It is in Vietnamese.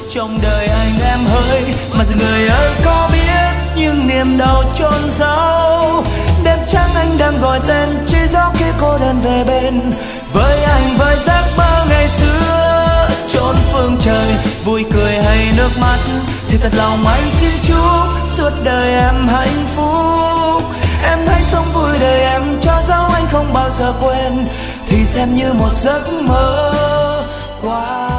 trong đời anh em hỡi, mà rồi người ơi có biết những niềm đau chôn giấu. Đêm trắng anh đang gọi tên chỉ gió khi cô đơn về bên, với anh với giấc mơ ngày xưa chốn phương trời. Vui cười hay nước mắt thì thật lòng anh xin chúc suốt đời em hạnh phúc. Em hãy sống vui đời em cho dấu anh không bao giờ quên, thì xem như một giấc mơ qua.